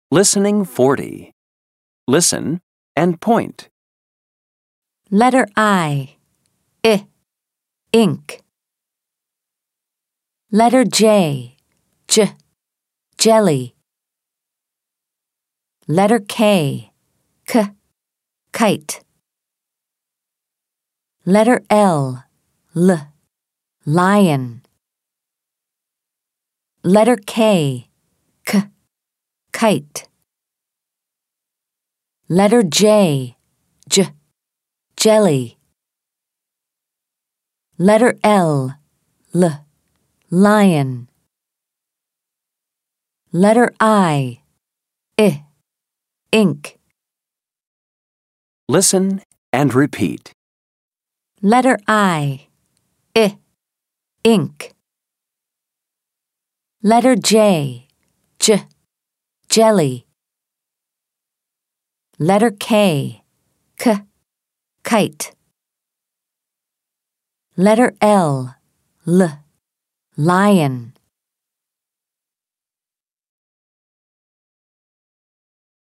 Listening 40. Listen and point. Letter I. Ink. Letter J. Jelly. Letter K. Kite. Letter L. Lion. Letter K. Kite. Letter J. Jelly. Letter L. Lion. Letter I. Ink. Listen and repeat. Letter I. Ink. Letter J. Jelly. Letter K. Kite. Letter L. Lion.